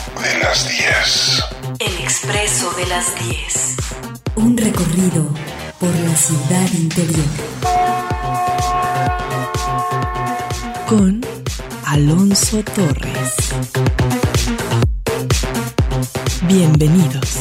de las 10. El Expreso de las 10. Un recorrido por la ciudad interior. Con Alonso Torres. Bienvenidos.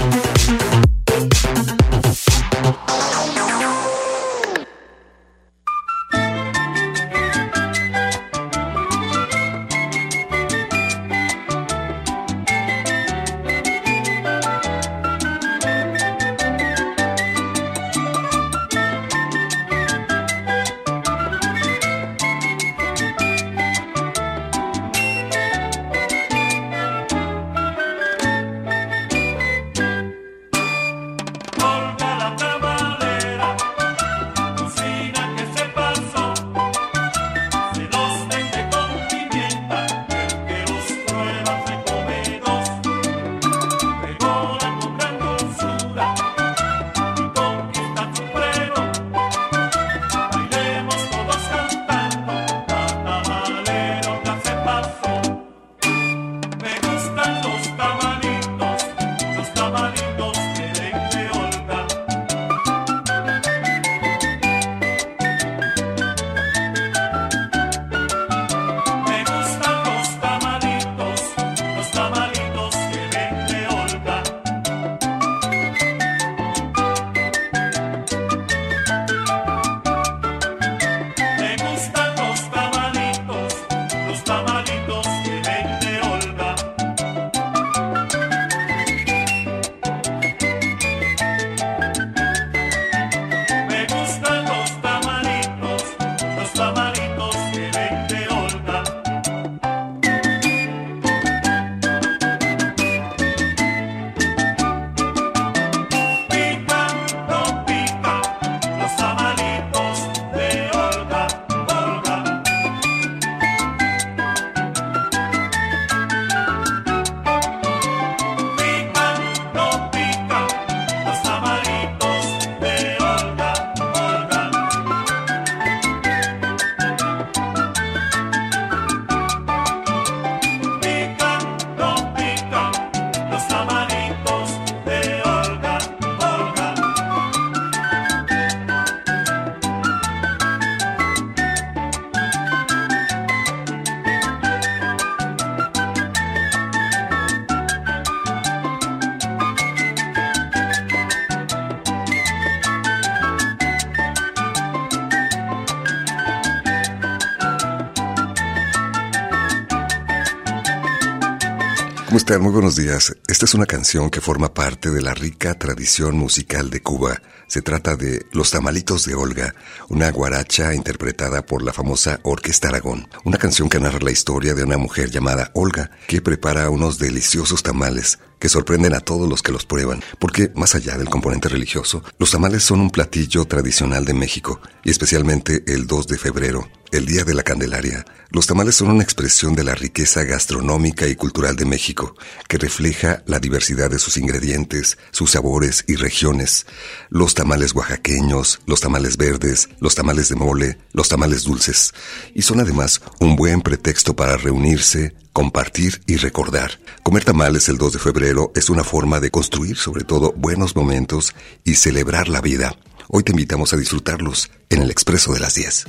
¿Cómo están? Muy buenos días. Esta es una canción que forma parte de la rica tradición musical de Cuba. Se trata de Los Tamalitos de Olga, una guaracha interpretada por la famosa Orquesta Aragón. Una canción que narra la historia de una mujer llamada Olga, que prepara unos deliciosos tamales que sorprenden a todos los que los prueban, porque más allá del componente religioso, los tamales son un platillo tradicional de México, y especialmente el 2 de febrero, el Día de la Candelaria. Los tamales son una expresión de la riqueza gastronómica y cultural de México, que refleja la diversidad de sus ingredientes, sus sabores y regiones. Los tamales oaxaqueños, los tamales verdes, los tamales de mole, los tamales dulces. Y son además un buen pretexto para reunirse, compartir y recordar. Comer tamales el 2 de febrero es una forma de construir sobre todo buenos momentos y celebrar la vida. Hoy te invitamos a disfrutarlos en el Expreso de las 10.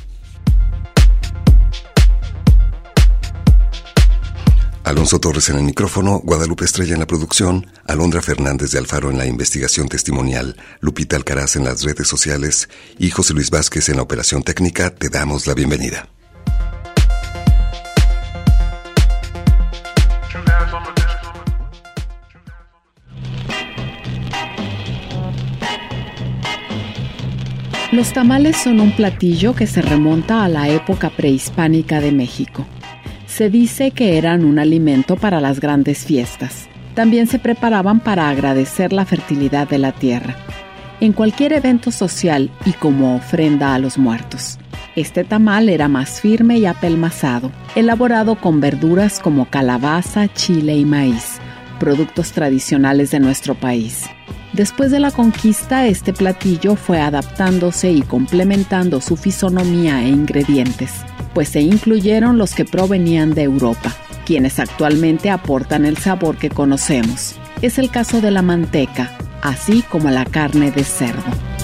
Alonso Torres en el micrófono, Guadalupe Estrella en la producción, Alondra Fernández de Alfaro en la investigación testimonial, Lupita Alcaraz en las redes sociales y José Luis Vázquez en la operación técnica. Te damos la bienvenida. Los tamales son un platillo que se remonta a la época prehispánica de México. Se dice que eran un alimento para las grandes fiestas. También se preparaban para agradecer la fertilidad de la tierra, en cualquier evento social y como ofrenda a los muertos. Este tamal era más firme y apelmazado, elaborado con verduras como calabaza, chile y maíz, productos tradicionales de nuestro país. Después de la conquista, este platillo fue adaptándose y complementando su fisonomía e ingredientes, pues se incluyeron los que provenían de Europa, quienes actualmente aportan el sabor que conocemos. Es el caso de la manteca, así como la carne de cerdo.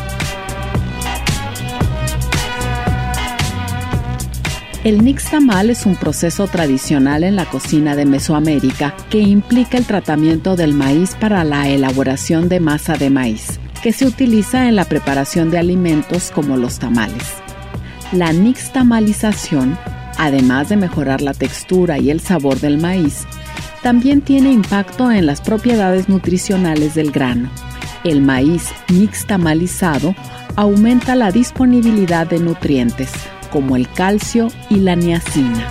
El nixtamal es un proceso tradicional en la cocina de Mesoamérica que implica el tratamiento del maíz para la elaboración de masa de maíz, que se utiliza en la preparación de alimentos como los tamales. La nixtamalización, además de mejorar la textura y el sabor del maíz, también tiene impacto en las propiedades nutricionales del grano. El maíz nixtamalizado aumenta la disponibilidad de nutrientes, como el calcio y la niacina.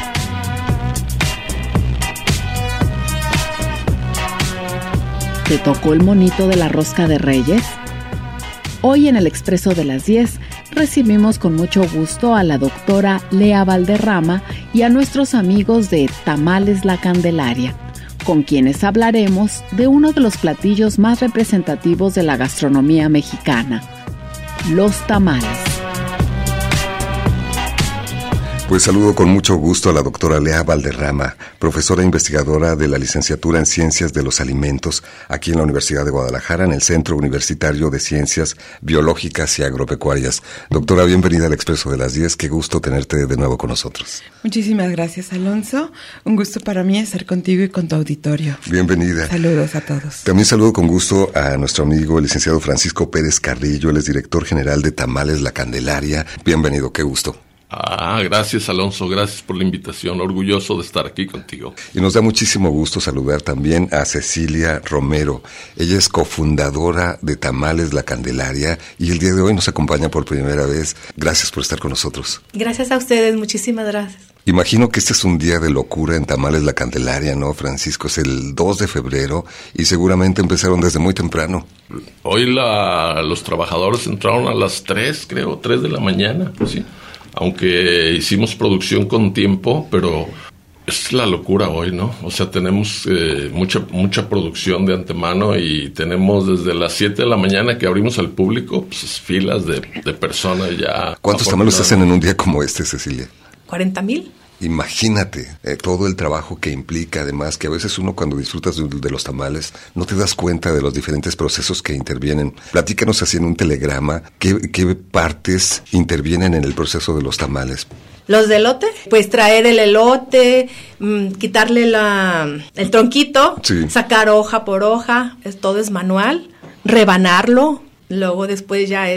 ¿Te tocó el monito de la rosca de Reyes? Hoy en el Expreso de las 10 recibimos con mucho gusto a la doctora Lea Valderrama y a nuestros amigos de Tamales La Candelaria, con quienes hablaremos de uno de los platillos más representativos de la gastronomía mexicana, los tamales. Pues saludo con mucho gusto a la doctora Lea Valderrama, profesora investigadora de la licenciatura en Ciencias de los Alimentos aquí en la Universidad de Guadalajara, en el Centro Universitario de Ciencias Biológicas y Agropecuarias. Doctora, bienvenida al Expreso de las 10, qué gusto tenerte de nuevo con nosotros. Muchísimas gracias, Alonso. Un gusto para mí estar contigo y con tu auditorio. Bienvenida. Saludos a todos. También saludo con gusto a nuestro amigo el licenciado Francisco Pérez Carrillo, él es director general de Tamales La Candelaria. Bienvenido, qué gusto. Gracias, Alonso, gracias por la invitación, orgulloso de estar aquí contigo. Y nos da muchísimo gusto saludar también a Cecilia Romero. Ella es cofundadora de Tamales La Candelaria y el día de hoy nos acompaña por primera vez. Gracias por estar con nosotros. Gracias a ustedes, muchísimas gracias. Imagino que este es un día de locura en Tamales La Candelaria, ¿no, Francisco? Es el 2 de febrero y seguramente empezaron desde muy temprano. Hoy los trabajadores entraron a las 3 de la mañana, pues sí. Aunque hicimos producción con tiempo, pero es la locura hoy, ¿no? O sea, tenemos mucha producción de antemano y tenemos desde las 7 de la mañana que abrimos al público, pues filas de personas ya. ¿Cuántos tamales hacen en un día como este, Cecilia? 40,000. Imagínate todo el trabajo que implica, además, que a veces uno cuando disfrutas de los tamales no te das cuenta de los diferentes procesos que intervienen. Platícanos así en un telegrama, ¿qué partes intervienen en el proceso de los tamales? Los de elote, pues traer el elote, quitarle el tronquito, sí. Sacar hoja por hoja, todo es manual, rebanarlo, luego después ya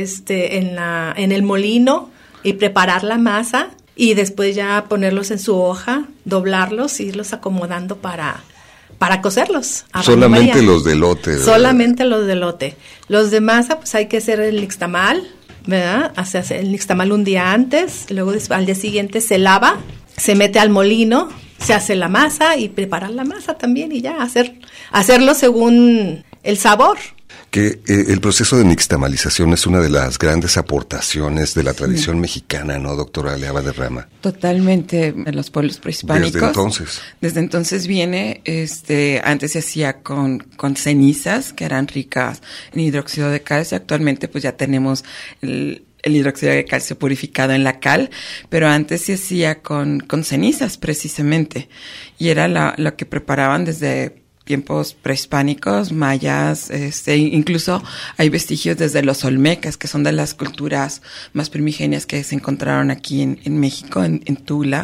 en el molino y preparar la masa. Y después ya ponerlos en su hoja, doblarlos, irlos acomodando para cocerlos. Solamente los de elote. Solamente los de elote. Los de masa, pues hay que hacer el nixtamal, ¿verdad? Se hace el nixtamal un día antes, luego al día siguiente se lava, se mete al molino, se hace la masa y preparar la masa también y ya hacerlo según el sabor. Que el proceso de nixtamalización es una de las grandes aportaciones de la tradición mexicana, ¿no, doctora Lea Valderrama? Totalmente, en los pueblos prehispánicos. Desde entonces viene, antes se hacía con cenizas, que eran ricas en hidróxido de calcio. Actualmente pues ya tenemos el hidróxido de calcio purificado en la cal, pero antes se hacía con cenizas precisamente. Y era lo que preparaban desde tiempos prehispánicos, mayas, incluso hay vestigios desde los olmecas, que son de las culturas más primigenias que se encontraron aquí en México, en Tula,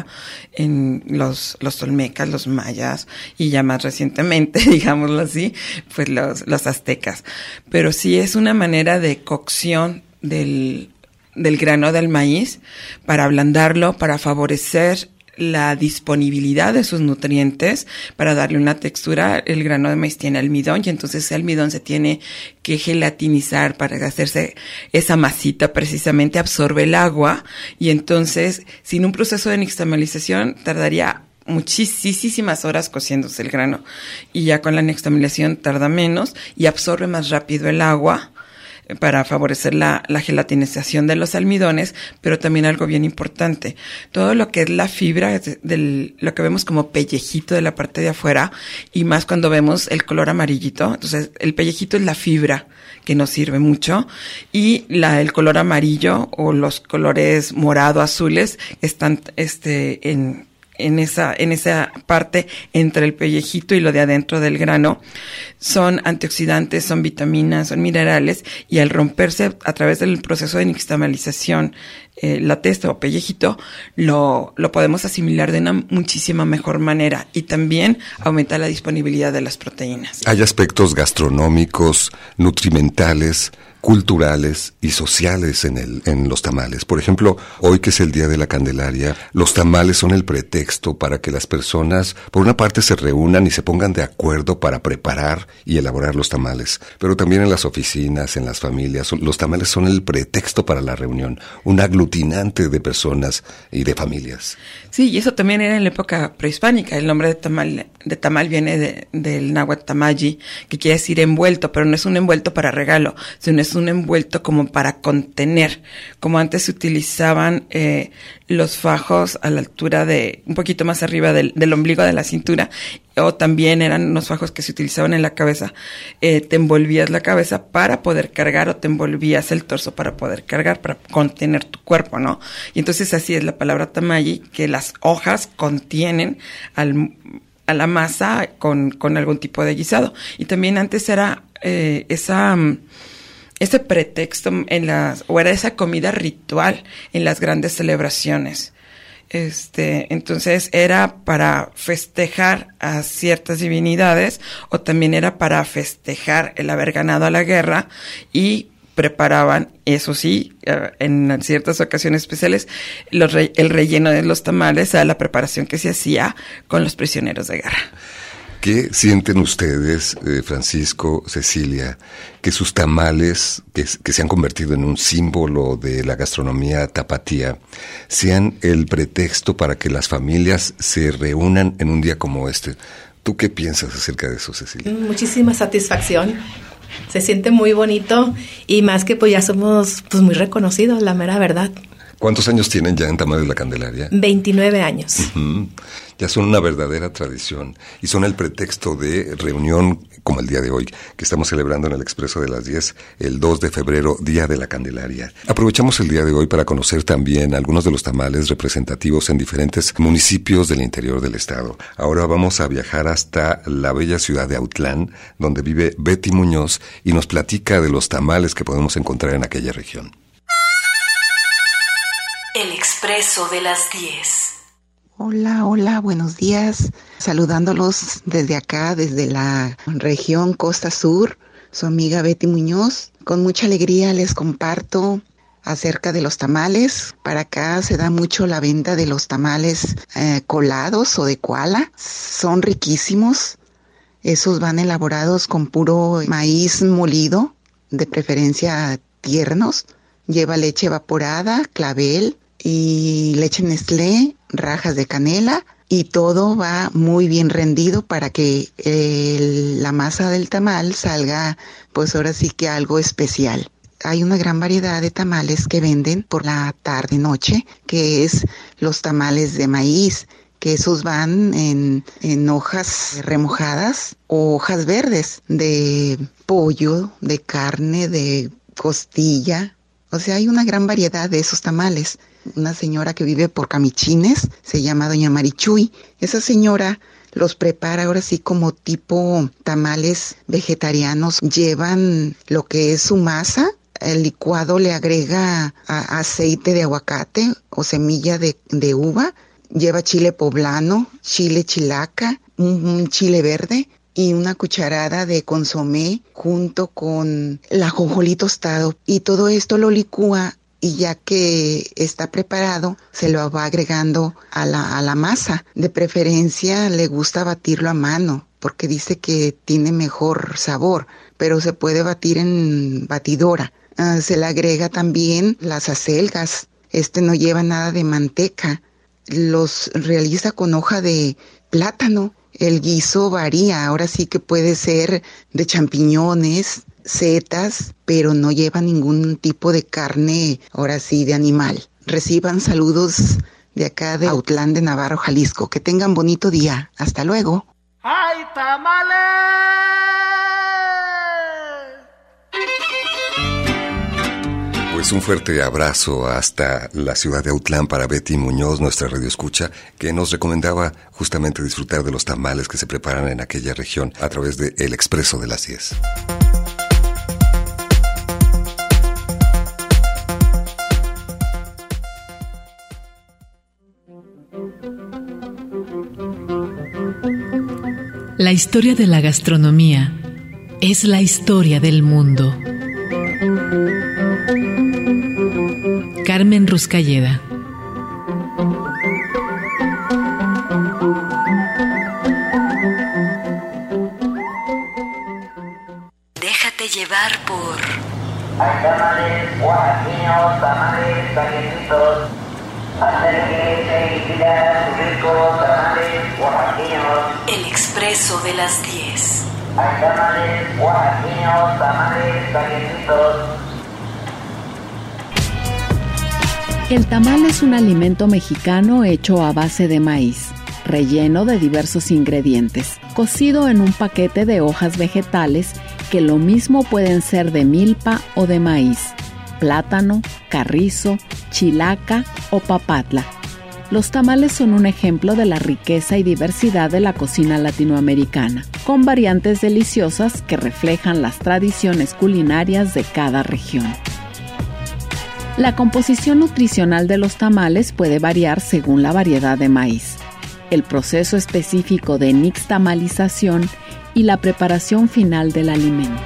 en los olmecas, los mayas, y ya más recientemente, digámoslo así, pues los aztecas. Pero sí es una manera de cocción del grano del maíz para ablandarlo, para favorecer la disponibilidad de sus nutrientes, para darle una textura. El grano de maíz tiene almidón y entonces ese almidón se tiene que gelatinizar para hacerse esa masita, precisamente absorbe el agua y entonces sin un proceso de nixtamalización tardaría muchísimas horas cociéndose el grano y ya con la nixtamalización tarda menos y absorbe más rápido el agua para favorecer la gelatinización de los almidones, pero también algo bien importante, todo lo que es la fibra, lo que vemos como pellejito de la parte de afuera, y más cuando vemos el color amarillito, entonces el pellejito es la fibra que nos sirve mucho, y el color amarillo o los colores morado, azules, están en en esa parte entre el pellejito y lo de adentro del grano, son antioxidantes, son vitaminas, son minerales, y al romperse a través del proceso de nixtamalización, la testa o pellejito, lo podemos asimilar de una muchísima mejor manera, y también aumenta la disponibilidad de las proteínas. Hay aspectos gastronómicos, nutrimentales, culturales y sociales en los tamales. Por ejemplo, hoy que es el Día de la Candelaria, los tamales son el pretexto para que las personas, por una parte, se reúnan y se pongan de acuerdo para preparar y elaborar los tamales. Pero también en las oficinas, en las familias, los tamales son el pretexto para la reunión, un aglutinante de personas y de familias. Sí, y eso también era en la época prehispánica. El nombre de tamal viene del náhuatl tamayi, que quiere decir envuelto, pero no es un envuelto para regalo, sino es un envuelto como para contener, como antes se utilizaban los fajos a la altura de, un poquito más arriba del ombligo de la cintura, o también eran unos fajos que se utilizaban en la cabeza. Te envolvías la cabeza para poder cargar, o te envolvías el torso para poder cargar, para contener tu cuerpo, ¿no? Y entonces así es la palabra tamayi, que las hojas contienen a la masa con algún tipo de guisado. Y también antes era ese pretexto o era esa comida ritual en las grandes celebraciones. Entonces era para festejar a ciertas divinidades, o también era para festejar el haber ganado a la guerra, y preparaban, eso sí, en ciertas ocasiones especiales, el relleno de los tamales a la preparación que se hacía con los prisioneros de guerra. ¿Qué sienten ustedes, Francisco, Cecilia, que sus tamales, que se han convertido en un símbolo de la gastronomía tapatía, sean el pretexto para que las familias se reúnan en un día como este? ¿Tú qué piensas acerca de eso, Cecilia? Muchísima satisfacción. Se siente muy bonito, y más que pues ya somos pues muy reconocidos, la mera verdad. ¿Cuántos años tienen ya en Tamales La Candelaria? 29 años. Uh-huh. Ya son una verdadera tradición y son el pretexto de reunión como el día de hoy, que estamos celebrando en el Expreso de las 10, el 2 de febrero, Día de la Candelaria. Aprovechamos el día de hoy para conocer también algunos de los tamales representativos en diferentes municipios del interior del estado. Ahora vamos a viajar hasta la bella ciudad de Autlán, donde vive Betty Muñoz, y nos platica de los tamales que podemos encontrar en aquella región. El Expreso de las 10. Hola, buenos días. Saludándolos desde acá, desde la región Costa Sur, su amiga Betty Muñoz. Con mucha alegría les comparto acerca de los tamales. Para acá se da mucho la venta de los tamales colados o de koala. Son riquísimos. Esos van elaborados con puro maíz molido, de preferencia tiernos. Lleva leche evaporada, clavel y leche Nestlé, rajas de canela, y todo va muy bien rendido para que la masa del tamal salga, pues ahora sí que algo especial. Hay una gran variedad de tamales que venden por la tarde-noche, que es los tamales de maíz, que esos van en hojas remojadas o hojas verdes de pollo, de carne, de costilla. O sea, hay una gran variedad de esos tamales. Una señora que vive por Camichines, se llama doña Marichuy. Esa señora los prepara ahora sí como tipo tamales vegetarianos. Llevan lo que es su masa, el licuado le agrega aceite de aguacate o semilla de uva. Lleva chile poblano, chile chilaca, un chile verde y una cucharada de consomé junto con el ajonjolí tostado. Y todo esto lo licúa, y ya que está preparado, se lo va agregando a la masa. De preferencia le gusta batirlo a mano, porque dice que tiene mejor sabor, pero se puede batir en batidora. Se le agrega también las acelgas. No lleva nada de manteca. Los realiza con hoja de plátano. El guiso varía, ahora sí que puede ser de champiñones, setas, pero no lleva ningún tipo de carne, ahora sí, de animal. Reciban saludos de acá de Autlán de Navarro, Jalisco. Que tengan bonito día. Hasta luego. ¡Ay, tamales! Pues un fuerte abrazo hasta la ciudad de Autlán para Betty Muñoz, nuestra radioescucha, que nos recomendaba justamente disfrutar de los tamales que se preparan en aquella región a través de El Expreso de las 10. La historia de la gastronomía es la historia del mundo. Carmen Ruscalleda. Déjate llevar por... Hay tamales oaxaqueños, tamales calientitos. Acérquese y pida sus ricos tamales oaxaqueños. El Expreso de las 10. Hay tamales oaxaqueños, tamales calientitos. El tamal es un alimento mexicano hecho a base de maíz, relleno de diversos ingredientes, cocido en un paquete de hojas vegetales que lo mismo pueden ser de milpa o de maíz, plátano, carrizo, chilaca o papatla. Los tamales son un ejemplo de la riqueza y diversidad de la cocina latinoamericana, con variantes deliciosas que reflejan las tradiciones culinarias de cada región. La composición nutricional de los tamales puede variar según la variedad de maíz, el proceso específico de nixtamalización y la preparación final del alimento.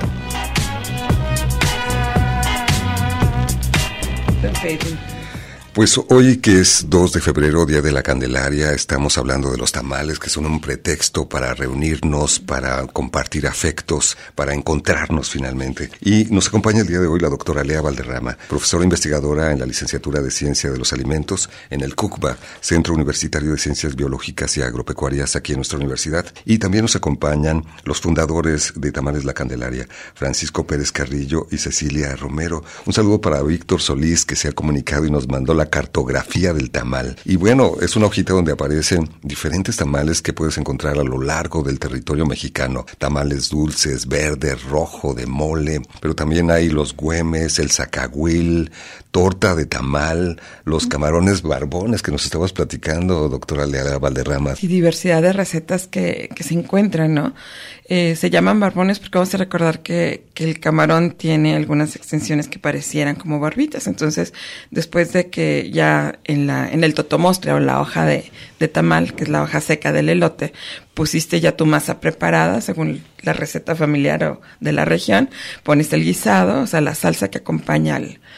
Pues hoy, que es 2 de febrero, Día de la Candelaria, estamos hablando de los tamales, que son un pretexto para reunirnos, para compartir afectos, para encontrarnos finalmente. Y nos acompaña el día de hoy la doctora Lea Valderrama, profesora investigadora en la licenciatura de Ciencia de los Alimentos en el CUCBA, Centro Universitario de Ciencias Biológicas y Agropecuarias, aquí en nuestra universidad. Y también nos acompañan los fundadores de Tamales La Candelaria, Francisco Pérez Carrillo y Cecilia Romero. Un saludo para Víctor Solís, que se ha comunicado y nos mandó la cartografía del tamal. Y bueno, es una hojita donde aparecen diferentes tamales que puedes encontrar a lo largo del territorio mexicano. Tamales dulces, verde, rojo, de mole, pero también hay los güemes, el zacahuil, torta de tamal, los camarones barbones que nos estabas platicando, doctora Lea Valderrama. Y diversidad de recetas que se encuentran, ¿no? Se llaman barbones porque vamos a recordar que el camarón tiene algunas extensiones que parecieran como barbitas. Entonces, después de que ya en el totomostre o la hoja de tamal, que es la hoja seca del elote, pusiste ya tu masa preparada según la receta familiar o de la región, pones el guisado, o sea, la salsa que acompaña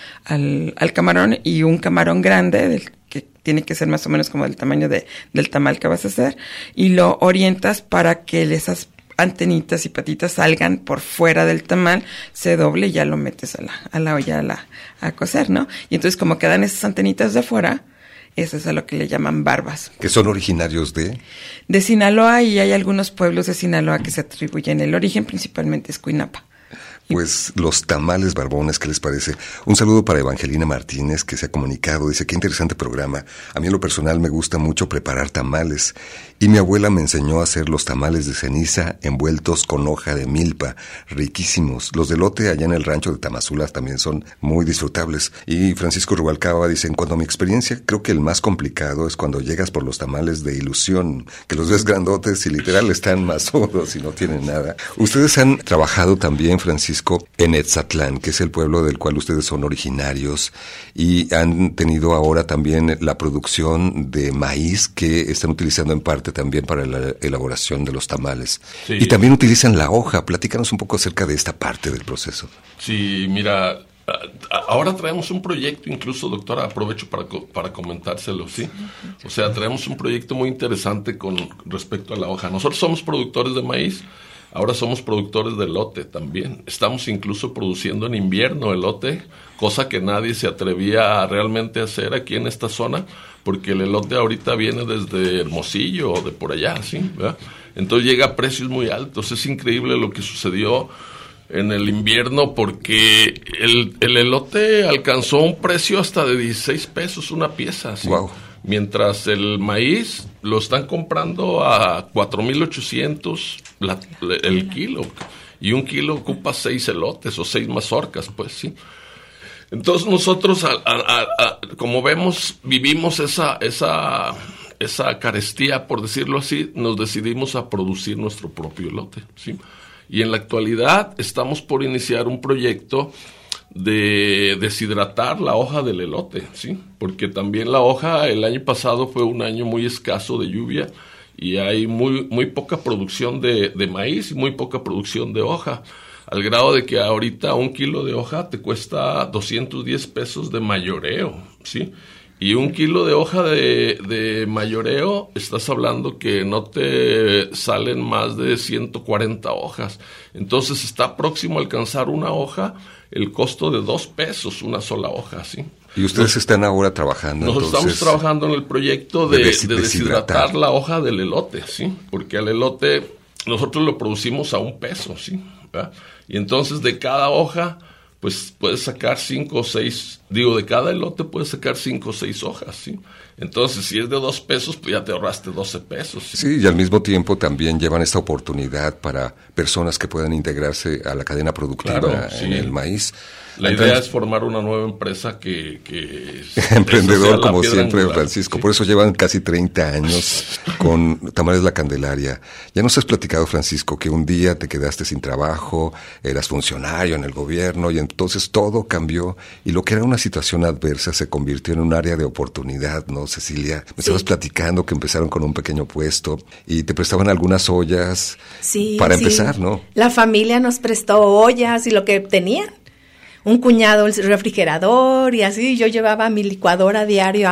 al camarón, y un camarón grande que tiene que ser más o menos como del tamaño del tamal que vas a hacer, y lo orientas para que esas antenitas y patitas salgan por fuera del tamal, se doble y ya lo metes a la olla a cocer, ¿no? Y entonces, como quedan esas antenitas de afuera, eso es a lo que le llaman barbas. ¿Que son originarios de? De Sinaloa, y hay algunos pueblos de Sinaloa que se atribuyen el origen, principalmente es Cuinapa. Pues los tamales barbones, ¿qué les parece? Un saludo para Evangelina Martínez, que se ha comunicado, dice: qué interesante programa. A mí en lo personal me gusta mucho preparar tamales, y mi abuela me enseñó a hacer los tamales de ceniza envueltos con hoja de milpa, riquísimos. Los de elote allá en el rancho de Tamazula también son muy disfrutables. Y Francisco Rubalcaba dice: en cuanto a mi experiencia, creo que el más complicado es cuando llegas por los tamales de ilusión, que los ves grandotes y literal están masudos y no tienen nada. Ustedes han trabajado también, Francisco, en Etzatlán, que es el pueblo del cual ustedes son originarios, y han tenido ahora también la producción de maíz que están utilizando en parte también para la elaboración de los tamales. Sí. Y también utilizan la hoja. Platícanos un poco acerca de esta parte del proceso. Sí, mira, ahora traemos un proyecto, incluso, doctora, aprovecho para comentárselo, ¿sí? O sea, traemos un proyecto muy interesante con respecto a la hoja. Nosotros somos productores de maíz. Ahora somos productores de elote también. Estamos incluso produciendo en invierno elote, cosa que nadie se atrevía a realmente hacer aquí en esta zona, porque el elote ahorita viene desde Hermosillo o de por allá, ¿sí? ¿verdad? Entonces llega a precios muy altos. Es increíble lo que sucedió en el invierno, porque el elote alcanzó un precio hasta de 16 pesos una pieza, ¿sí? Wow. Mientras el maíz lo están comprando a 4,800 el kilo, y un kilo ocupa 6 elotes o 6 mazorcas, pues sí. Entonces nosotros, como vemos, vivimos esa carestía, por decirlo así, nos decidimos a producir nuestro propio elote, ¿sí? Y en la actualidad estamos por iniciar un proyecto de deshidratar la hoja del elote, ¿sí? Porque también la hoja, el año pasado fue un año muy escaso de lluvia y hay muy poca producción de maíz y muy poca producción de hoja, al grado de que ahorita 1 kilo de hoja te cuesta 210 pesos de mayoreo, ¿sí? Y 1 kilo de hoja de mayoreo, estás hablando que no te salen más de 140 hojas. Entonces está próximo a alcanzar una hoja el costo de 2 pesos, una sola hoja, ¿sí? Y ustedes están ahora trabajando. Nosotros estamos trabajando en el proyecto de deshidratar la hoja del elote, ¿sí? Porque al elote nosotros lo producimos a 1 peso, ¿sí? ¿verdad? Y entonces de cada hoja, pues puedes sacar 5 o 6, de cada elote puedes sacar 5 o 6 hojas, ¿sí? Entonces, si es de 2 pesos, pues ya te ahorraste 12 pesos. Sí, y al mismo tiempo también llevan esta oportunidad para personas que puedan integrarse a la cadena productiva, claro, sí, en el maíz. La idea es formar una nueva empresa que emprendedor, como siempre, angular, Francisco. Sí. Por eso llevan casi 30 años con Tamales La Candelaria. Ya nos has platicado, Francisco, que un día te quedaste sin trabajo, eras funcionario en el gobierno y entonces todo cambió y lo que era una situación adversa se convirtió en un área de oportunidad, ¿no, Cecilia? Me estabas platicando que empezaron con un pequeño puesto y te prestaban algunas ollas para empezar, ¿no? La familia nos prestó ollas y lo que tenían. Un cuñado el refrigerador y así. Yo llevaba mi licuadora diario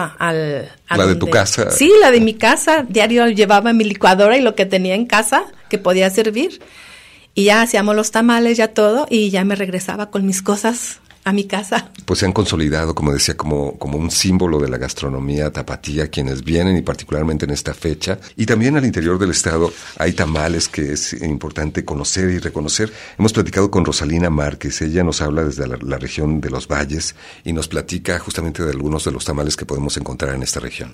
¿La de tu casa? Sí, la de mi casa. Diario llevaba mi licuadora y lo que tenía en casa que podía servir. Y ya hacíamos los tamales, ya todo, y ya me regresaba con mis cosas a mi casa. Pues se han consolidado, como decía, como un símbolo de la gastronomía tapatía, quienes vienen y particularmente en esta fecha. Y también al interior del estado hay tamales que es importante conocer y reconocer. Hemos platicado con Rosalina Márquez, ella nos habla desde la región de los Valles y nos platica justamente de algunos de los tamales que podemos encontrar en esta región.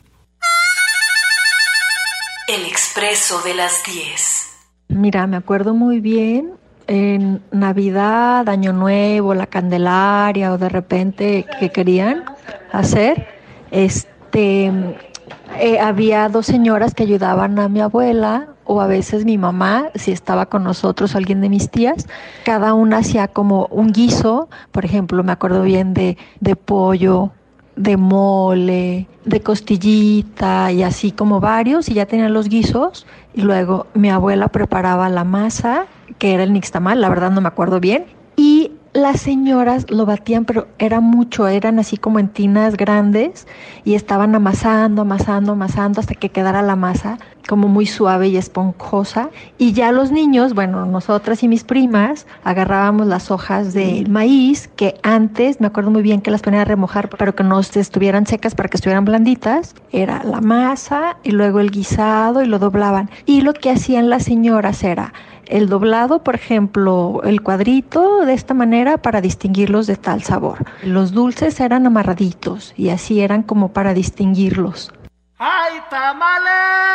El expreso de las 10. Mira, me acuerdo muy bien en Navidad, Año Nuevo, la Candelaria o de repente que querían hacer, había 2 señoras que ayudaban a mi abuela o a veces mi mamá, si estaba con nosotros alguien de mis tías, cada una hacía como un guiso, por ejemplo, me acuerdo bien de pollo, de mole, de costillita y así como varios, y ya tenían los guisos y luego mi abuela preparaba la masa, que era el nixtamal, la verdad no me acuerdo bien, y las señoras lo batían, pero era mucho, eran así como en tinas grandes y estaban amasando hasta que quedara la masa como muy suave y esponjosa, y ya los niños, bueno, nosotras y mis primas agarrábamos las hojas de maíz que antes, me acuerdo muy bien que las ponían a remojar pero que no estuvieran secas para que estuvieran blanditas, era la masa y luego el guisado y lo doblaban, y lo que hacían las señoras era el doblado, por ejemplo, el cuadrito de esta manera para distinguirlos de tal sabor. Los dulces eran amarraditos y así eran como para distinguirlos. ¡Ay, tamales!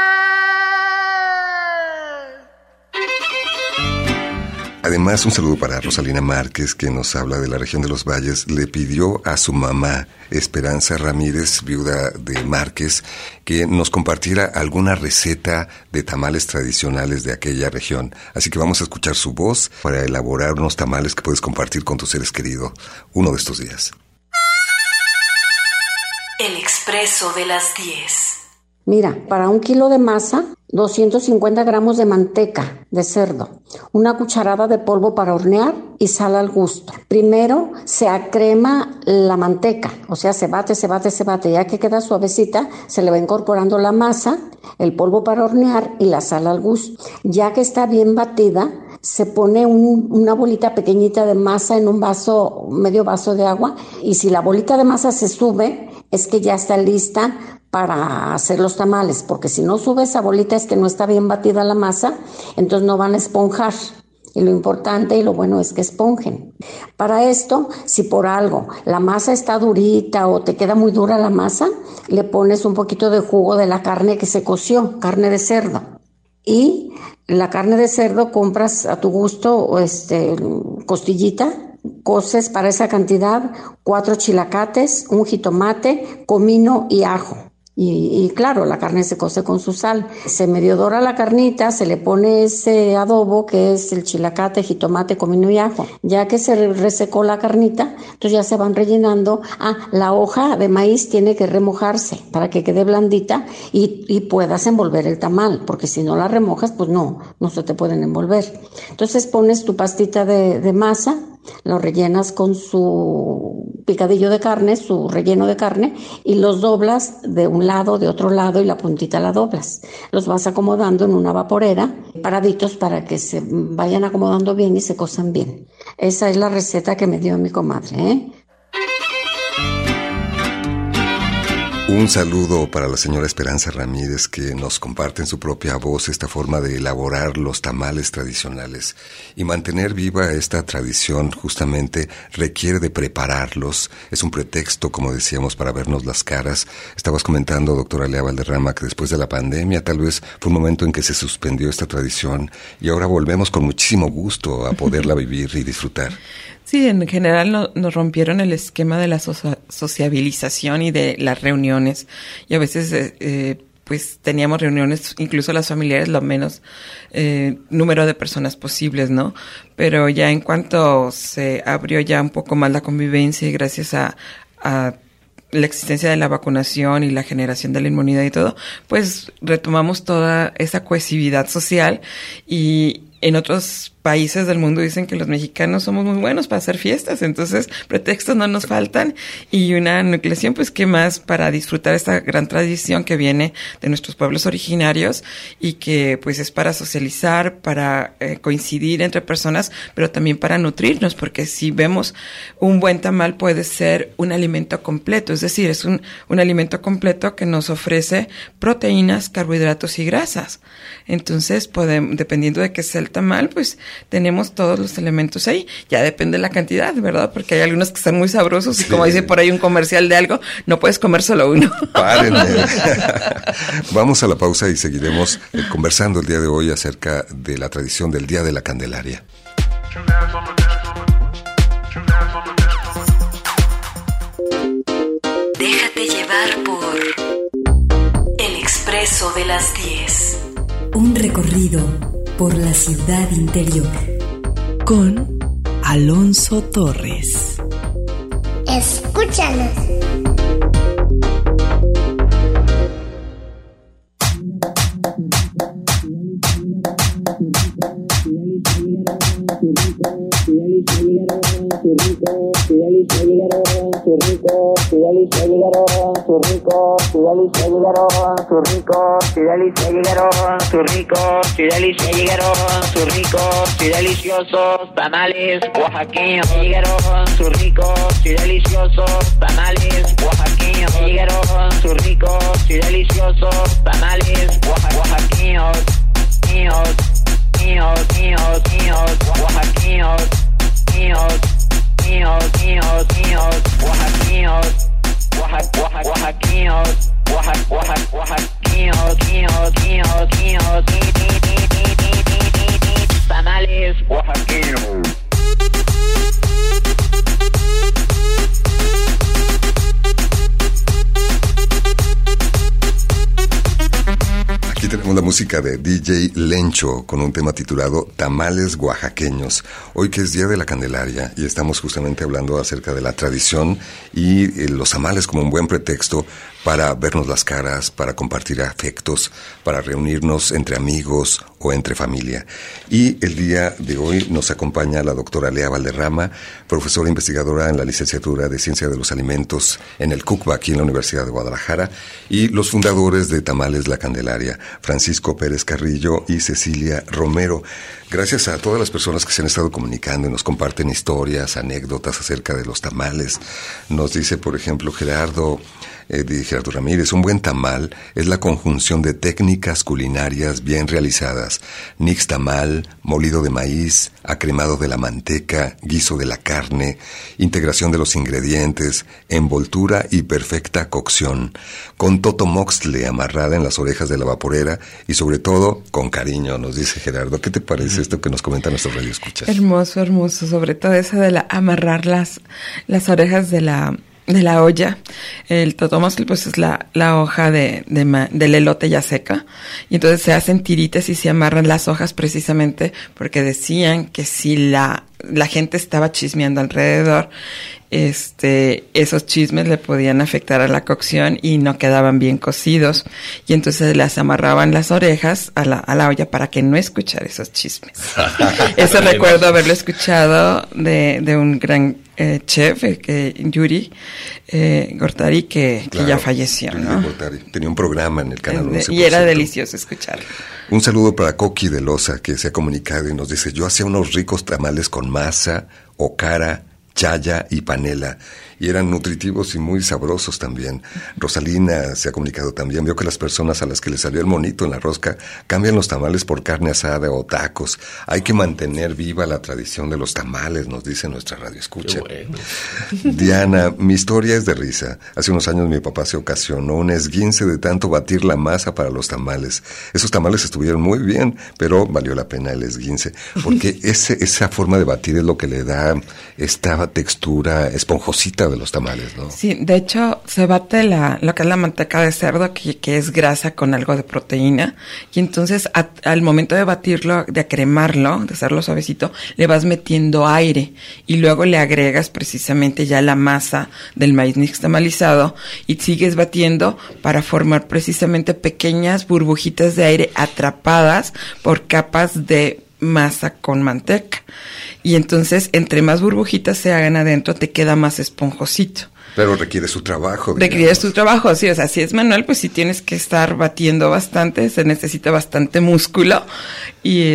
Además, un saludo para Rosalina Márquez, que nos habla de la región de los Valles. Le pidió a su mamá, Esperanza Ramírez, viuda de Márquez, que nos compartiera alguna receta de tamales tradicionales de aquella región. Así que vamos a escuchar su voz para elaborar unos tamales que puedes compartir con tus seres queridos uno de estos días. El expreso de las 10. Mira, para 1 kilo de masa, 250 gramos de manteca de cerdo, 1 cucharada de polvo para hornear y sal al gusto. Primero se acrema la manteca, o sea, se bate, ya que queda suavecita, se le va incorporando la masa, el polvo para hornear y la sal al gusto. Ya que está bien batida, se pone una bolita pequeñita de masa en un vaso, medio vaso de agua, y si la bolita de masa se sube, es que ya está lista para hacer los tamales, porque si no sube esa bolita es que no está bien batida la masa, entonces no van a esponjar. Y lo importante y lo bueno es que esponjen. Para esto, si por algo la masa está durita o te queda muy dura la masa, le pones un poquito de jugo de la carne que se coció, carne de cerdo. Y la carne de cerdo compras a tu gusto costillita coces para esa cantidad 4 chilacates, un jitomate, comino y ajo. Y claro, la carne se cose con su sal. Se medio dora la carnita, se le pone ese adobo que es el chilacate, jitomate, comino y ajo. Ya que se resecó la carnita, entonces ya se van rellenando. La hoja de maíz tiene que remojarse para que quede blandita y puedas envolver el tamal, porque si no la remojas, pues no se te pueden envolver. Entonces pones tu pastita de masa, lo rellenas con su picadillo de carne, su relleno de carne, y los doblas de un lado, de otro lado, y la puntita la doblas. Los vas acomodando en una vaporera, paraditos, para que se vayan acomodando bien y se cosan bien. Esa es la receta que me dio mi comadre, ¿eh? Un saludo para la señora Esperanza Ramírez, que nos comparte en su propia voz esta forma de elaborar los tamales tradicionales. Y mantener viva esta tradición justamente requiere de prepararlos. Es un pretexto, como decíamos, para vernos las caras. Estabas comentando, doctora Lea Valderrama, que después de la pandemia tal vez fue un momento en que se suspendió esta tradición y ahora volvemos con muchísimo gusto a poderla vivir y disfrutar. Sí, en general nos rompieron el esquema de la sociabilización y de las reuniones, y a veces pues teníamos reuniones, incluso las familiares, lo menos número de personas posibles, ¿no? Pero ya en cuanto se abrió ya un poco más la convivencia y gracias a la existencia de la vacunación y la generación de la inmunidad y todo, pues retomamos toda esa cohesividad social. Y en otros países del mundo dicen que los mexicanos somos muy buenos para hacer fiestas, entonces pretextos no nos faltan, y una nucleación, pues qué más para disfrutar esta gran tradición que viene de nuestros pueblos originarios y que pues es para socializar, para coincidir entre personas, pero también para nutrirnos, porque si vemos un buen tamal puede ser un alimento completo, es decir, es un alimento completo que nos ofrece proteínas, carbohidratos y grasas. Entonces podemos, dependiendo de qué sea el tamal, pues tenemos todos los elementos ahí. Ya depende de la cantidad, ¿verdad? Porque hay algunos que están muy sabrosos y como dice por ahí un comercial de algo, no puedes comer solo uno. Párenle. Vamos a la pausa y seguiremos conversando el día de hoy acerca de la tradición del Día de la Candelaria. Déjate llevar por El Expreso de las 10. Un recorrido por la ciudad interior. Con Alonso Torres. Escúchanos. Deliciosos tamales oaxaqueños llegaron, sus ricos y deliciosos tamales oaxaqueños llegaron, sus ricos y deliciosos tamales oaxaqueños, oaxaqueños, tamales oaxaqueños. Aquí tenemos la música de DJ Lencho con un tema titulado Tamales Oaxaqueños. Hoy que es Día de la Candelaria y estamos justamente hablando acerca de la tradición y los tamales como un buen pretexto para vernos las caras, para compartir afectos, para reunirnos entre amigos o entre familia. Y el día de hoy nos acompaña la doctora Lea Valderrama, profesora investigadora en la licenciatura de Ciencia de los Alimentos en el CUCBA, aquí en la Universidad de Guadalajara, y los fundadores de Tamales La Candelaria, Francisco Pérez Carrillo y Cecilia Romero. Gracias a todas las personas que se han estado comunicando y nos comparten historias, anécdotas acerca de los tamales. Nos dice, por ejemplo, Gerardo de Gerardo Ramírez. Un buen tamal es la conjunción de técnicas culinarias bien realizadas. Nixtamal, molido de maíz, acremado de la manteca, guiso de la carne, integración de los ingredientes, envoltura y perfecta cocción, con totomoxtle amarrada en las orejas de la vaporera y sobre todo con cariño, nos dice Gerardo. ¿Qué te parece esto que nos comenta nuestro radioescuchas? Hermoso, hermoso, sobre todo eso de amarrar las orejas de la olla. El totomoxtle pues es la hoja del elote ya seca, y entonces se hacen tiritas y se amarran las hojas precisamente porque decían que si la gente estaba chismeando alrededor, esos chismes le podían afectar a la cocción y no quedaban bien cocidos, y entonces las amarraban las orejas a la olla para que no escuchara esos chismes. Eso recuerdo haberlo escuchado de un gran chef, Yuri Gortari, que ya falleció, ¿no? Gortari. Tenía un programa en el canal 11. Y era delicioso escucharlo. Un saludo para Coqui de Loza, que se ha comunicado y nos dice: yo hacía unos ricos tamales con masa, okara, chaya y panela, y eran nutritivos y muy sabrosos también. Rosalina se ha comunicado también, vio que las personas a las que les salió el monito en la rosca cambian los tamales por carne asada o tacos. Hay que mantener viva la tradición de los tamales, nos dice nuestra radioescucha. Bueno. Diana, mi historia es de risa. Hace unos años mi papá se ocasionó un esguince de tanto batir la masa para los tamales. Esos tamales estuvieron muy bien, pero valió la pena el esguince, porque esa forma de batir es lo que le da esta textura esponjosita de los tamales, ¿no? Sí, de hecho se bate lo que es la manteca de cerdo, que es grasa con algo de proteína, y entonces al momento de batirlo, de acremarlo, de hacerlo suavecito, le vas metiendo aire y luego le agregas precisamente ya la masa del maíz nixtamalizado y sigues batiendo para formar precisamente pequeñas burbujitas de aire atrapadas por capas de masa con manteca. Y entonces, entre más burbujitas se hagan adentro, te queda más esponjosito. Pero requiere su trabajo. Requiere su trabajo, sí. O sea, si es manual, pues sí tienes que estar batiendo bastante, se necesita bastante músculo. Y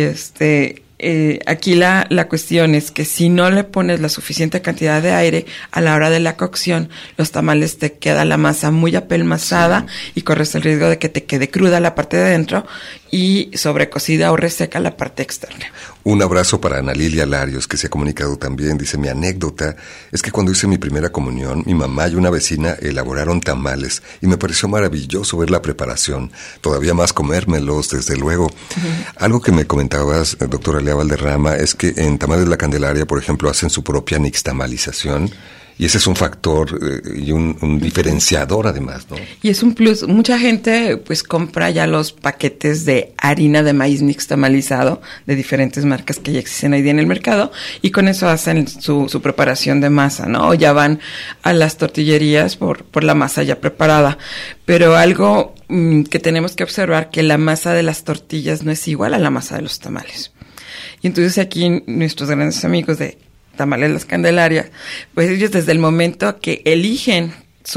aquí la cuestión es que si no le pones la suficiente cantidad de aire a la hora de la cocción, los tamales te queda la masa muy apelmazada, sí, y corres el riesgo de que te quede cruda la parte de adentro y sobrecocida o reseca la parte externa. Un abrazo para Ana Lilia Larios, que se ha comunicado también. Dice: mi anécdota es que cuando hice mi primera comunión, mi mamá y una vecina elaboraron tamales y me pareció maravilloso ver la preparación, todavía más comérmelos, desde luego. Uh-huh. Algo que me comentabas, doctora Lea Valderrama, es que en Tamales La Candelaria, por ejemplo, hacen su propia nixtamalización. Y ese es un factor y un diferenciador además, ¿no? Y es un plus. Mucha gente pues compra ya los paquetes de harina de maíz nixtamalizado de diferentes marcas que ya existen ahí en el mercado, y con eso hacen su preparación de masa, ¿no? O ya van a las tortillerías por la masa ya preparada. Pero algo que tenemos que observar, que la masa de las tortillas no es igual a la masa de los tamales. Y entonces aquí nuestros grandes amigos de Tamales Las Candelarias, pues ellos desde el momento que eligen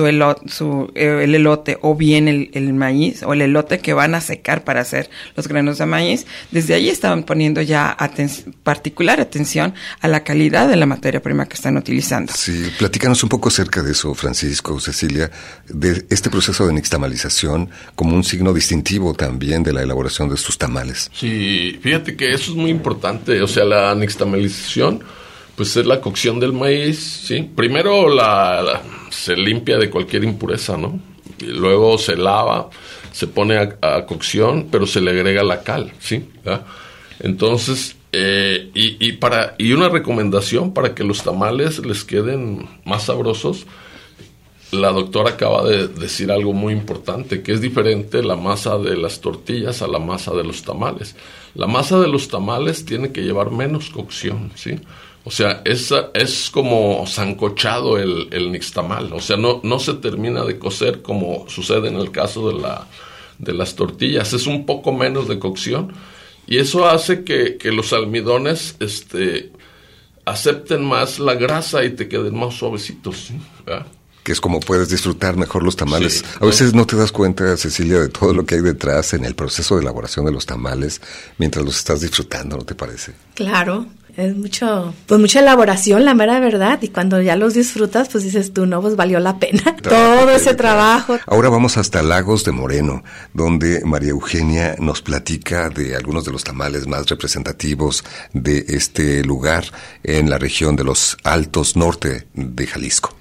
el elote o bien el maíz o el elote que van a secar para hacer los granos de maíz, desde ahí estaban poniendo ya particular atención a la calidad de la materia prima que están utilizando. Sí, platícanos un poco acerca de eso, Francisco, Cecilia, de este proceso de nixtamalización como un signo distintivo también de la elaboración de estos tamales. Sí, fíjate que eso es muy importante. O sea, la nixtamalización pues es la cocción del maíz, ¿sí? Primero se limpia de cualquier impureza, ¿no? Y luego se lava, se pone a cocción, pero se le agrega la cal, ¿sí? ¿Ya? Entonces, y una recomendación para que los tamales les queden más sabrosos, la doctora acaba de decir algo muy importante, que es diferente la masa de las tortillas a la masa de los tamales. La masa de los tamales tiene que llevar menos cocción, ¿sí? O sea, es como sancochado el nixtamal. O sea, no se termina de cocer como sucede en el caso de las tortillas. Es un poco menos de cocción. Y eso hace que los almidones acepten más la grasa y te queden más suavecitos, ¿sí? ¿Verdad? Que es como puedes disfrutar mejor los tamales. Sí, a veces no te das cuenta, Cecilia, de todo lo que hay detrás en el proceso de elaboración de los tamales mientras los estás disfrutando, ¿no te parece? Claro. Es mucha elaboración, la mera verdad, y cuando ya los disfrutas, pues dices tú, no, pues valió la pena todo ese trabajo. Ahora vamos hasta Lagos de Moreno, donde María Eugenia nos platica de algunos de los tamales más representativos de este lugar en la región de los Altos Norte de Jalisco.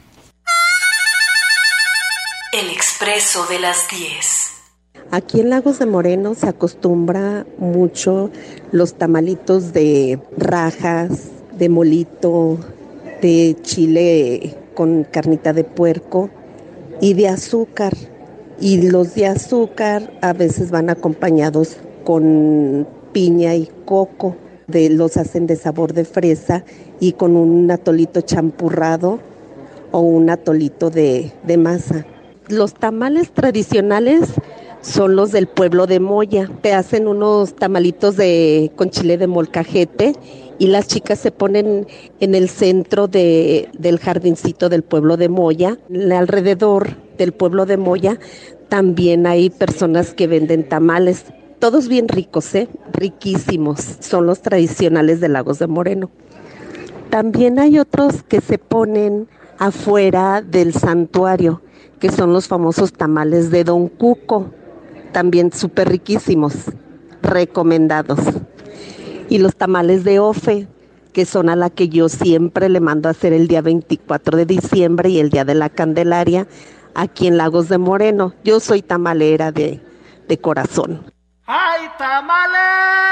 El expreso de las 10. Aquí en Lagos de Moreno se acostumbra mucho los tamalitos de rajas, de molito, de chile con carnita de puerco y de azúcar. Y los de azúcar a veces van acompañados con piña y coco. Los hacen de sabor de fresa y con un atolito champurrado o un atolito de masa. Los tamales tradicionales son los del pueblo de Moya. Te hacen unos tamalitos con chile de molcajete y las chicas se ponen en el centro del jardincito del pueblo de Moya. Alrededor del pueblo de Moya también hay personas que venden tamales. Todos bien ricos, riquísimos. Son los tradicionales de Lagos de Moreno. También hay otros que se ponen afuera del santuario, que son los famosos tamales de Don Cuco. También súper riquísimos, recomendados. Y los tamales de Ofe, que son a la que yo siempre le mando a hacer el día 24 de diciembre y el día de la Candelaria, aquí en Lagos de Moreno. Yo soy tamalera de corazón. ¡Ay, tamales!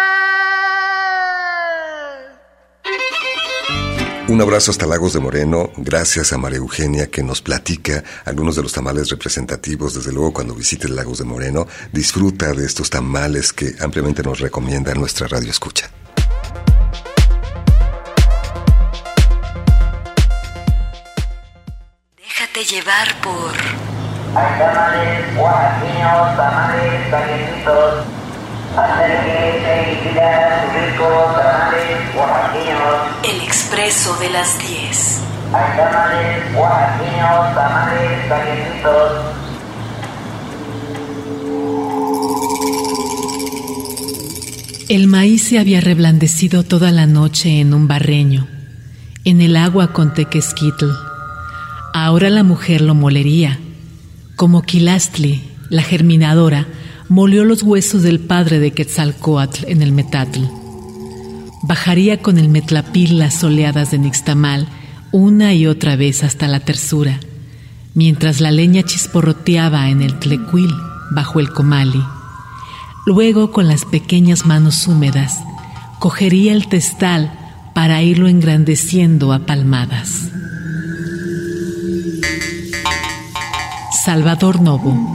Un abrazo hasta Lagos de Moreno, gracias a María Eugenia que nos platica algunos de los tamales representativos. Desde luego, cuando visites Lagos de Moreno, disfruta de estos tamales que ampliamente nos recomienda nuestra radio escucha. Déjate llevar por... Hay tamales oaxaqueños, tamales calientitos. Acérquense y pidan ricos tamales oaxaqueños. El expreso de las 10. Hay tamales oaxaqueños, tamales calientitos. El maíz se había reblandecido toda la noche en un barreño, en el agua con tequesquitl. Ahora la mujer lo molería, como Quilastli, la germinadora, molió los huesos del padre de Quetzalcóatl en el metatl. Bajaría con el metlapil las oleadas de Nixtamal una y otra vez hasta la tersura, mientras la leña chisporroteaba en el tlecuil bajo el comali. Luego, con las pequeñas manos húmedas, cogería el testal para irlo engrandeciendo a palmadas. Salvador Novo.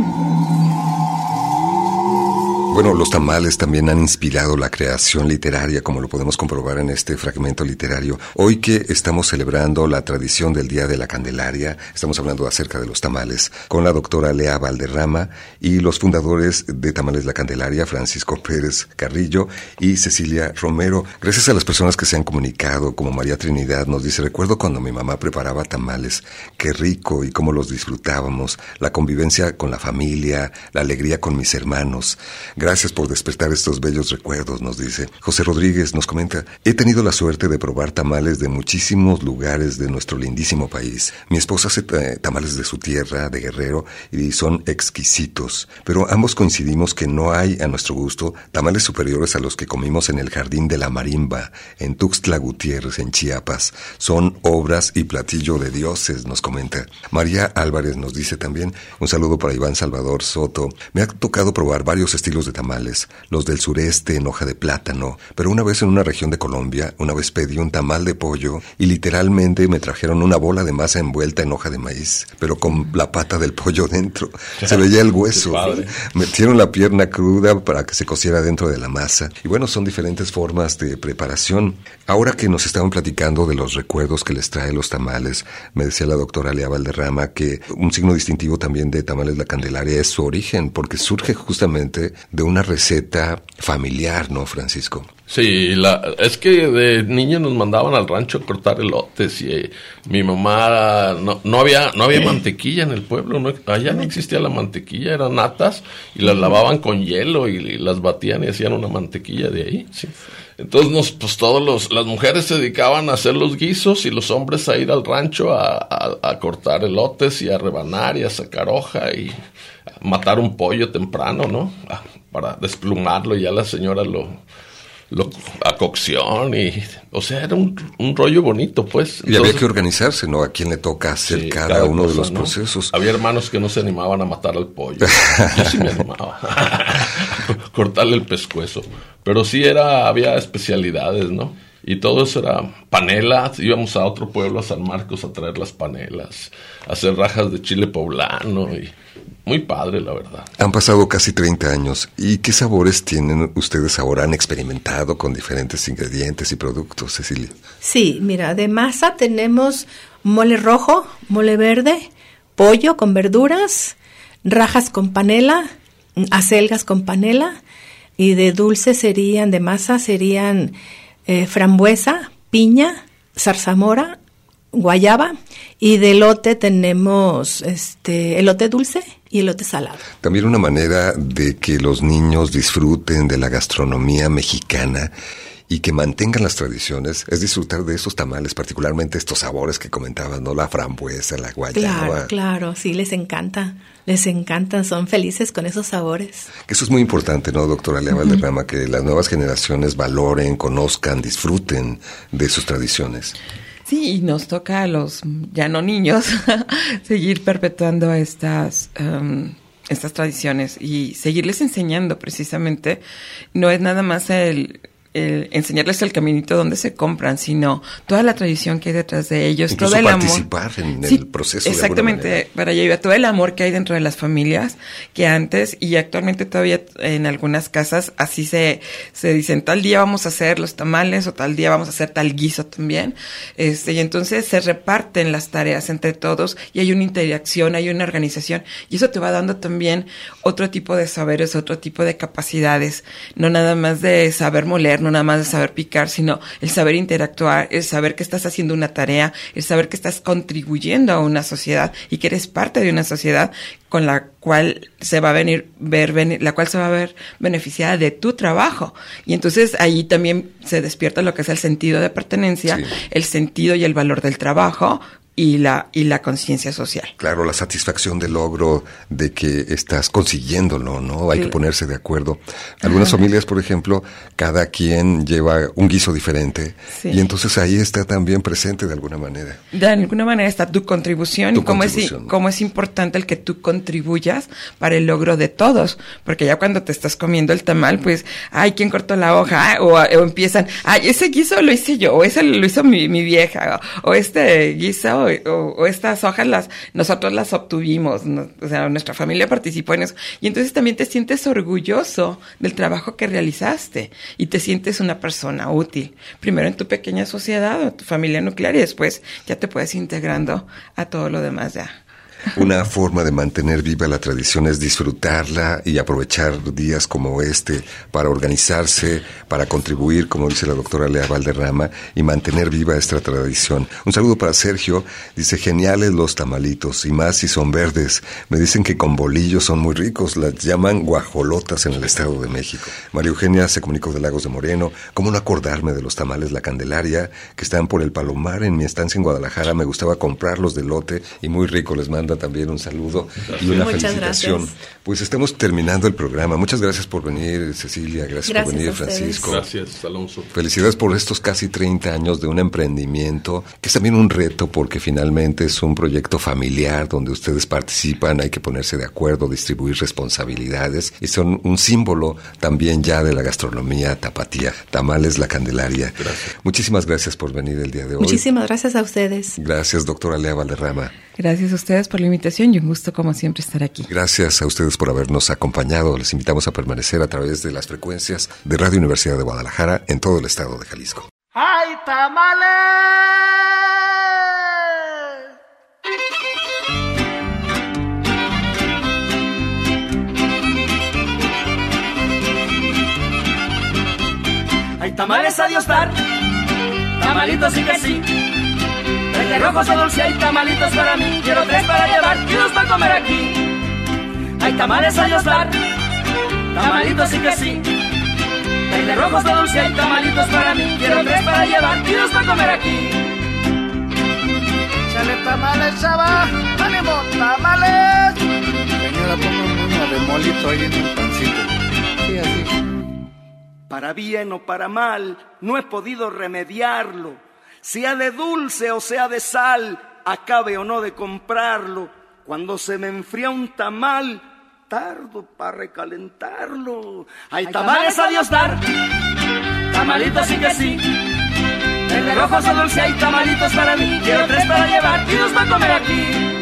Bueno, los tamales también han inspirado la creación literaria, como lo podemos comprobar en este fragmento literario. Hoy que estamos celebrando la tradición del Día de la Candelaria, estamos hablando acerca de los tamales con la doctora Lea Valderrama y los fundadores de Tamales La Candelaria, Francisco Pérez Carrillo y Cecilia Romero. Gracias a las personas que se han comunicado, como María Trinidad nos dice: recuerdo cuando mi mamá preparaba tamales, qué rico y cómo los disfrutábamos, la convivencia con la familia, la alegría con mis hermanos. Gracias por despertar estos bellos recuerdos, nos dice. José Rodríguez nos comenta: he tenido la suerte de probar tamales de muchísimos lugares de nuestro lindísimo país. Mi esposa hace tamales de su tierra, de Guerrero, y son exquisitos. Pero ambos coincidimos que no hay, a nuestro gusto, tamales superiores a los que comimos en el Jardín de la Marimba, en Tuxtla Gutiérrez, en Chiapas. Son obras y platillo de dioses, nos comenta. María Álvarez nos dice también: un saludo para Iván Salvador Soto. Me ha tocado probar varios estilos de tamales, los del sureste en hoja de plátano, pero una vez en una región de Colombia, una vez pedí un tamal de pollo y literalmente me trajeron una bola de masa envuelta en hoja de maíz, pero con la pata del pollo dentro. Se veía el hueso. Metieron la pierna cruda para que se cociera dentro de la masa. Y bueno, son diferentes formas de preparación. Ahora que nos estaban platicando de los recuerdos que les trae los tamales, me decía la doctora Lea Valderrama que un signo distintivo también de Tamales La Candelaria es su origen, porque surge justamente de una receta familiar, ¿no, Francisco? Sí, es que de niños nos mandaban al rancho a cortar elotes y mi mamá no había mantequilla en el pueblo, allá no existía la mantequilla, eran natas y las lavaban con hielo y las batían y hacían una mantequilla de ahí, sí. Entonces las mujeres se dedicaban a hacer los guisos y los hombres a ir al rancho a cortar elotes y a rebanar y a sacar hoja y a matar un pollo temprano, ¿no? Para desplumarlo, y ya la señora lo a cocción, y o sea, era un rollo bonito, pues. Y había que organizarse, ¿no? A quién le toca hacer cada uno de los procesos. Había hermanos que no se animaban a matar al pollo. Yo sí me animaba. Cortarle el pescuezo. Pero sí había especialidades, ¿no? Y todo eso era panelas. Íbamos a otro pueblo, a San Marcos, a traer las panelas, a hacer rajas de chile poblano, y muy padre, la verdad. Han pasado casi 30 años. ¿Y qué sabores tienen ustedes ahora? ¿Han experimentado con diferentes ingredientes y productos, Cecilia? Sí, mira, de masa tenemos mole rojo, mole verde, pollo con verduras, rajas con panela, acelgas con panela, y de dulce de masa serían frambuesa, piña, zarzamora, guayaba, y de elote tenemos elote dulce y elote salado. También una manera de que los niños disfruten de la gastronomía mexicana y que mantengan las tradiciones es disfrutar de esos tamales, particularmente estos sabores que comentabas, ¿no? La frambuesa, la guayaba. Claro, sí, les encantan, son felices con esos sabores. Eso es muy importante, ¿no, doctora Lea Valderrama? Que las nuevas generaciones valoren, conozcan, disfruten de sus tradiciones. Sí, y nos toca a los ya no niños seguir perpetuando estas tradiciones y seguirles enseñando, precisamente. No es nada más el enseñarles el caminito donde se compran, sino toda la tradición que hay detrás de ellos, incluso todo el participar en el proceso. Exactamente, para llevar todo el amor que hay dentro de las familias, que antes y actualmente todavía en algunas casas así se dicen, tal día vamos a hacer los tamales o tal día vamos a hacer tal guiso también, y entonces se reparten las tareas entre todos y hay una interacción, hay una organización, y eso te va dando también otro tipo de saberes, otro tipo de capacidades, no nada más de saber moler, no nada más de saber picar, sino el saber interactuar, el saber que estás haciendo una tarea, el saber que estás contribuyendo a una sociedad y que eres parte de una sociedad con la cual se va a la cual se va a ver beneficiada de tu trabajo. Y entonces ahí también se despierta lo que es el sentido de pertenencia, sí, el sentido y el valor del trabajo, y la conciencia social. Claro, la satisfacción del logro de que estás consiguiéndolo, ¿no? Hay que ponerse de acuerdo. Algunas familias, por ejemplo, cada quien lleva un guiso diferente, sí, y entonces ahí está también presente de alguna manera. De alguna manera está tu contribución y cómo es importante el que tú contribuyas para el logro de todos, porque ya cuando te estás comiendo el tamal, pues, ay, ¿quién cortó la hoja? O empiezan, ay, ese guiso lo hice yo, o ese lo hizo mi vieja, o este guiso o estas hojas nosotros las obtuvimos, ¿no? O sea, nuestra familia participó en eso, y entonces también te sientes orgulloso del trabajo que realizaste y te sientes una persona útil, primero en tu pequeña sociedad o tu familia nuclear, y después ya te puedes integrando a todo lo demás ya. Una forma de mantener viva la tradición es disfrutarla y aprovechar días como este para organizarse, para contribuir, como dice la doctora Lea Valderrama, y mantener viva esta tradición. Un saludo para Sergio, dice, geniales los tamalitos, y más si son verdes. Me dicen que con bolillos son muy ricos, las llaman guajolotas en el Estado de México. María Eugenia se comunicó de Lagos de Moreno. ¿Cómo no acordarme de los tamales La Candelaria, que están por el Palomar? En mi estancia en Guadalajara me gustaba comprarlos de lote y muy rico. Les manda también un saludo y una felicitación. Gracias. Pues estamos terminando el programa. Muchas gracias por venir, Cecilia. Gracias por venir, Francisco. Gracias, Alonso. Felicidades por estos casi 30 años de un emprendimiento, que es también un reto porque finalmente es un proyecto familiar donde ustedes participan, hay que ponerse de acuerdo, distribuir responsabilidades, y son un símbolo también ya de la gastronomía tapatía. Tamales La Candelaria. Gracias. Muchísimas gracias por venir el día de hoy. Muchísimas gracias a ustedes. Gracias, doctora Lea Valderrama. Gracias a ustedes por la invitación y un gusto como siempre estar aquí. Gracias a ustedes por habernos acompañado. Les invitamos a permanecer a través de las frecuencias de Radio Universidad de Guadalajara en todo el estado de Jalisco. ¡Ay, tamales! Hay tamales a Dios dar, tamalitos sí que sí. De rojos o dulce hay tamalitos para mí. Quiero 3 para llevar y 2 para comer aquí. Hay tamales a Dios dar, tamalitos sí que sí. de rojos de dulce hay tamalitos para mí. Quiero 3 para llevar y 2 para comer aquí. ¡Échale tamales, chava! ¡Ánimo, tamales! Señora, ponme uno de molito ahí en el pancito. Sí, así. Para bien o para mal, no he podido remediarlo. Sea de dulce o sea de sal, acabe o no de comprarlo. Cuando se me enfría un tamal, tardo para recalentarlo. Hay tamales a Dios dar, tamalitos sí que sí. De rojos o dulce hay tamalitos para mí. Quiero 3 para llevar y 2 para comer aquí.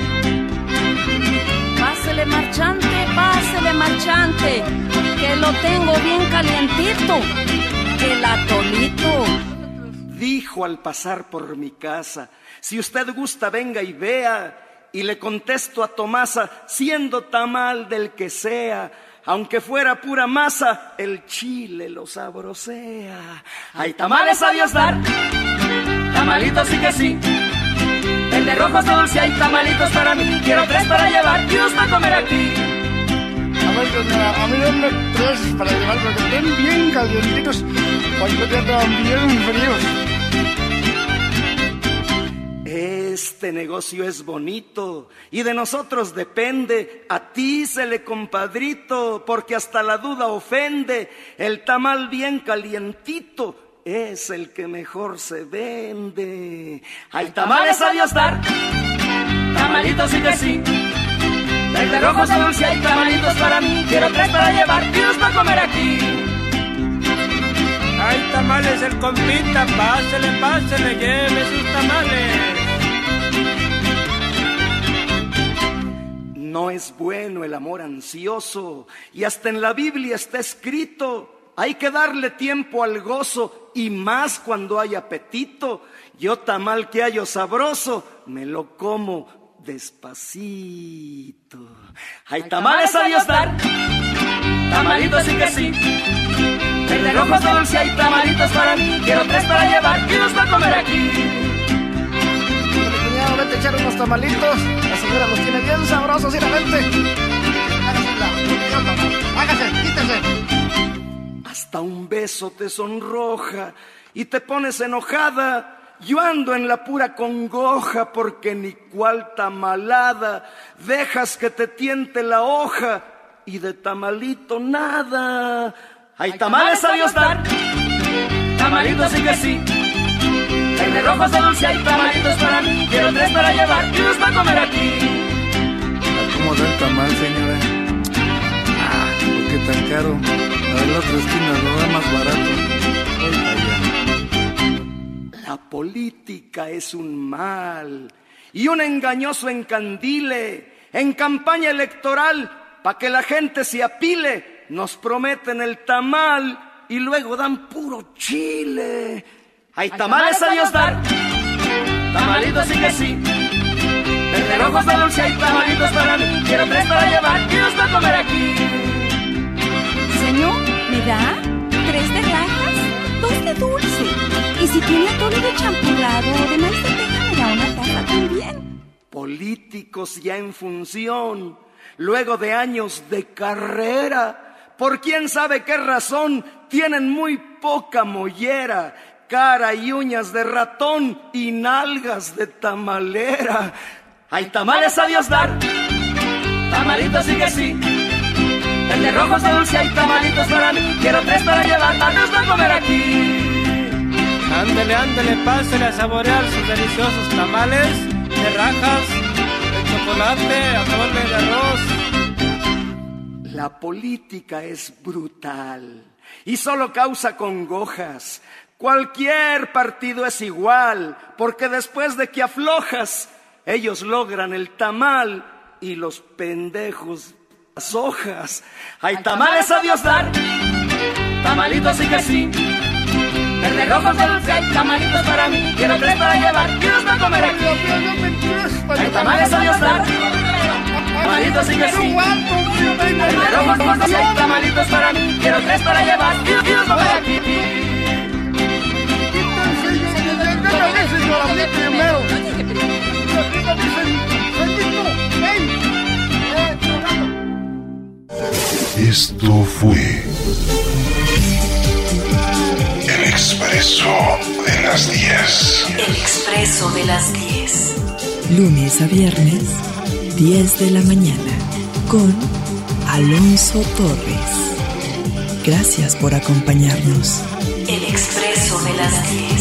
Pásele marchante, que lo tengo bien calientito, el atolito. Dijo al pasar por mi casa, si usted gusta venga y vea. Y le contesto a Tomasa, siendo tamal del que sea, aunque fuera pura masa, el chile lo sabrosea. Hay tamales a Dios dar, tamalitos sí que sí. El de rojos de dulce hay tamalitos para mí. Quiero 3 para llevar y 2 para comer aquí. A ver, señora, a mí dame 3 para llevar porque estén bien calientitos, porque ya están bien fríos. Este negocio es bonito y de nosotros depende. A ti se le compadrito, porque hasta la duda ofende. El tamal bien calientito es el que mejor se vende. Hay tamales a Dios dar, tamalitos sí que sí. De rojos a dulce hay tamalitos para mí. Quiero 3 para llevar y 2 para comer aquí. Hay tamales el compita, pásele, lleve sus tamales. No es bueno el amor ansioso, y hasta en la Biblia está escrito, hay que darle tiempo al gozo, y más cuando hay apetito. Yo tamal que hallo sabroso, me lo como despacito. Hay tamales a Dios dar, tamalitos sí que sí. De rojos de dulce hay tamalitos para mí. Quiero 3 para llevar y 2 para comer aquí. Cuñado, vete a echar unos tamalitos. La señora los tiene bien sabrosos, y la vente. Hágase, quítese. Hasta un beso te sonroja y te pones enojada. Yo ando en la pura congoja, porque ni cual tamalada dejas que te tiente la hoja, y de tamalito nada. Hay tamales a Dios dar, tamalitos sí que sí. De rojos de dulce hay tamalitos para mí. Quiero 3 para llevar y 2 para comer aquí. ¿Cómo da el tamal, señora? ¿Por qué tan caro? A ver, la otra esquina lo da más barato. La política es un mal y un engañoso encandile. En campaña electoral, pa' que la gente se apile, nos prometen el tamal y luego dan puro chile. Hay tamales a Dios dar, tamalitos sí que sí. De rojos de dulce hay tamalitos para mí. Quiero 3 para llevar y 2 para comer aquí. Señor, ¿me da 3 de rajas, 2 de dulce? Y si tiene atole de champurrado o de maíz de teja, me da una taza también. Políticos ya en función, luego de años de carrera, por quién sabe qué razón, tienen muy poca mollera. Cara y uñas de ratón y nalgas de tamalera. Hay tamales a Dios dar, tamalitos sí que sí. De rojos de dulce hay tamalitos para mí. Quiero 3 para llevar, darnos para comer aquí. Ándele, pásele a saborear sus deliciosos tamales de rajas, de chocolate, atole de arroz. La política es brutal y solo causa congojas. Cualquier partido es igual, porque después de que aflojas, ellos logran el tamal y los pendejos las hojas. Hay tamales a Dios dar, tamalitos sí que sí. De rojos de dulce hay tamalitos para mí. Quiero 3 para llevar y 2 para comer aquí. Hay tamales a Dios dar, tamalitos sí que sí. De rojos de dulce hay tamalitos para mí. Quiero 3 para llevar y 2 para comer aquí. Esto fue Expreso de las 10. El Expreso de las 10. Lunes a viernes, 10 de la mañana, con Alonso Torres. Gracias por acompañarnos. El Expreso de las 10.